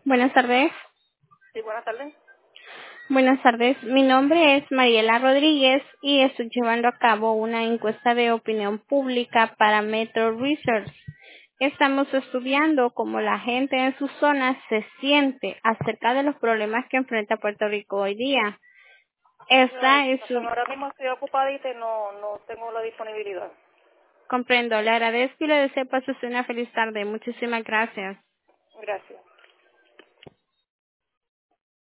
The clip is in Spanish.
Buenas tardes. Sí, buenas tardes. Buenas tardes. Mi nombre es Mariela Rodríguez y estoy llevando a cabo una encuesta de opinión pública para Metro Research. Estamos estudiando cómo la gente en sus zonas se siente acerca de los problemas que enfrenta Puerto Rico hoy día. Esta es Corazón, un... ahora mismo estoy ocupadita y no tengo la disponibilidad. Comprendo. Le agradezco y le deseo pases una feliz tarde. Muchísimas gracias. Gracias.